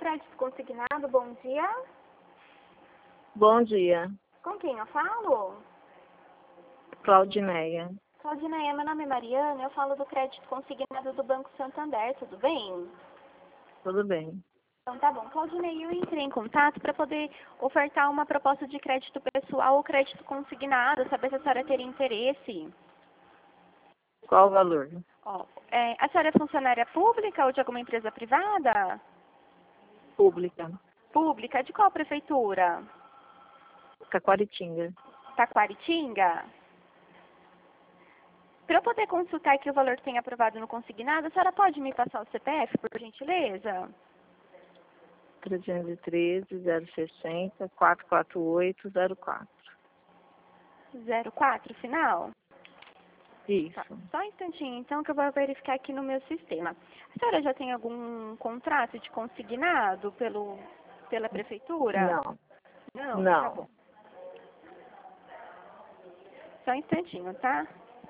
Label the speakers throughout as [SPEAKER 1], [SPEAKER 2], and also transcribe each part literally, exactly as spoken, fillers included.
[SPEAKER 1] Crédito Consignado, bom dia.
[SPEAKER 2] Bom dia,
[SPEAKER 1] Com quem eu falo?
[SPEAKER 2] Claudineia.
[SPEAKER 1] Claudineia, meu nome é Mariana, eu falo do Crédito Consignado do Banco Santander, tudo bem?
[SPEAKER 2] Tudo bem?
[SPEAKER 1] Então tá bom. Claudineia, eu entrei em contato para poder ofertar uma proposta de crédito pessoal ou crédito consignado, saber se a senhora teria interesse.
[SPEAKER 2] Qual o valor?
[SPEAKER 1] Ó, é, a senhora é funcionária pública ou de alguma empresa privada?
[SPEAKER 2] Pública.
[SPEAKER 1] Pública, de qual prefeitura?
[SPEAKER 2] Taquaritinga.
[SPEAKER 1] Taquaritinga? Para eu poder consultar aqui o valor que tem aprovado no consignado, a senhora pode me passar o C P F, por gentileza?
[SPEAKER 2] trezentos e treze, zero sessenta, quatrocentos e quarenta e oito, zero quatro.
[SPEAKER 1] zero quatro, final?
[SPEAKER 2] Isso.
[SPEAKER 1] Tá. Só um instantinho, então, que eu vou verificar aqui no meu sistema. A senhora já tem algum contrato de consignado pelo, pela prefeitura?
[SPEAKER 2] Não.
[SPEAKER 1] Não? Tá
[SPEAKER 2] Não.
[SPEAKER 1] bom. Só um instantinho, tá?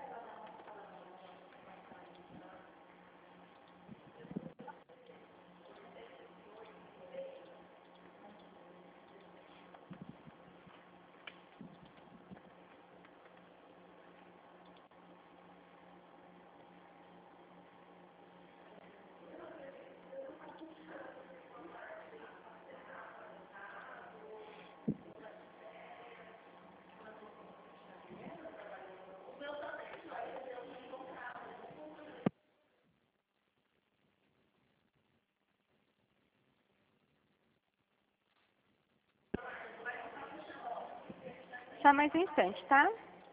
[SPEAKER 1] Só mais um instante, tá?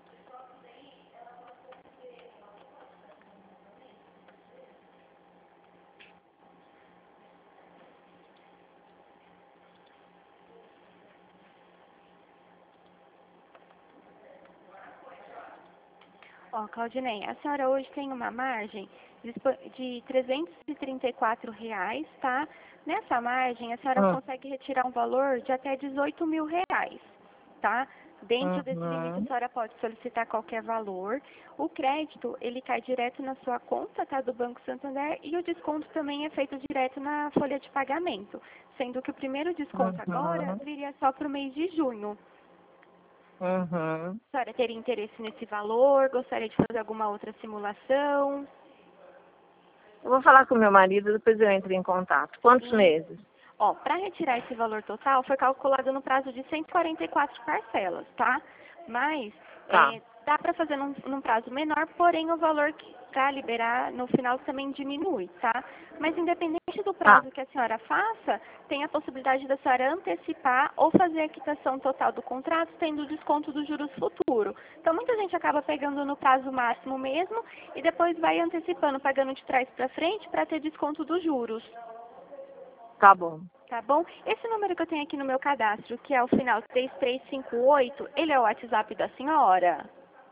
[SPEAKER 1] Ó, Claudinei, a senhora hoje tem uma margem de trezentos e trinta e quatro reais, tá? Nessa margem, a senhora
[SPEAKER 2] Hum.
[SPEAKER 1] consegue retirar um valor de até dezoito mil reais, tá? Dentro desse limite, a
[SPEAKER 2] Uhum.
[SPEAKER 1] senhora pode solicitar qualquer valor. O crédito, ele cai direto na sua conta, tá? Do Banco Santander, e o desconto também é feito direto na folha de pagamento, sendo que o primeiro desconto agora
[SPEAKER 2] Uhum.
[SPEAKER 1] viria só para o mês de junho.
[SPEAKER 2] Uhum.
[SPEAKER 1] A senhora teria interesse nesse valor? Gostaria de fazer alguma outra simulação?
[SPEAKER 2] Eu vou falar com meu marido, depois eu entro em contato. Quantos
[SPEAKER 1] E,
[SPEAKER 2] meses?
[SPEAKER 1] ó, para retirar esse valor total, foi calculado no prazo de cento e quarenta e quatro parcelas, tá? Mas
[SPEAKER 2] Tá.
[SPEAKER 1] é, dá para fazer num, num prazo menor, porém o valor que para liberar no final também diminui, tá? Mas independente do
[SPEAKER 2] Tá.
[SPEAKER 1] prazo que a senhora faça, tem a possibilidade da senhora antecipar ou fazer a quitação total do contrato, tendo o desconto dos juros futuro. Então muita gente acaba pegando no prazo máximo mesmo e depois vai antecipando, pagando de trás para frente para ter desconto dos juros.
[SPEAKER 2] Tá bom.
[SPEAKER 1] Tá bom? Esse número que eu tenho aqui no meu cadastro, que é o final três três cinco oito, ele é o WhatsApp da senhora?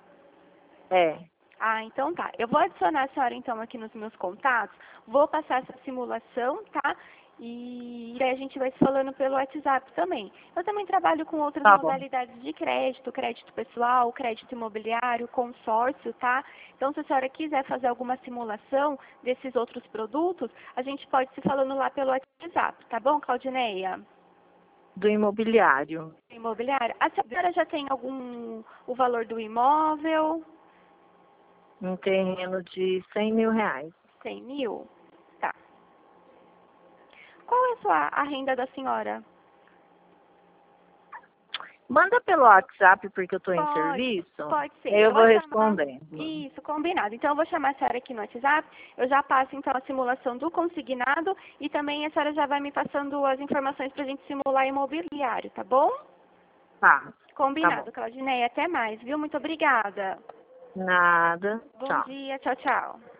[SPEAKER 2] É.
[SPEAKER 1] Ah, então tá. Eu vou adicionar a senhora então aqui nos meus contatos, vou passar essa simulação, tá? E aí a gente vai se falando pelo WhatsApp também. Eu também trabalho com outras
[SPEAKER 2] Tá bom.
[SPEAKER 1] modalidades de crédito, crédito pessoal, crédito imobiliário, consórcio, tá? Então se a senhora quiser fazer alguma simulação desses outros produtos, a gente pode se falando lá pelo WhatsApp, tá bom, Claudineia?
[SPEAKER 2] Do imobiliário.
[SPEAKER 1] Imobiliário. A senhora já tem algum o valor do imóvel?
[SPEAKER 2] Um terreno de cem mil reais.
[SPEAKER 1] cem mil? Tá. Qual é a sua a renda da senhora?
[SPEAKER 2] Manda pelo WhatsApp, porque eu estou em
[SPEAKER 1] Pode,
[SPEAKER 2] serviço.
[SPEAKER 1] pode ser.
[SPEAKER 2] Aí eu vou
[SPEAKER 1] chamar.
[SPEAKER 2] respondendo.
[SPEAKER 1] Isso, combinado. Então eu vou chamar a senhora aqui no WhatsApp. Eu já passo então a simulação do consignado e também a senhora já vai me passando as informações para a gente simular imobiliário, tá bom?
[SPEAKER 2] Tá. Tá bom.
[SPEAKER 1] Combinado, Claudineia. Até mais, viu? Muito obrigada.
[SPEAKER 2] Nada.
[SPEAKER 1] Bom
[SPEAKER 2] Tchau.
[SPEAKER 1] dia, tchau, tchau.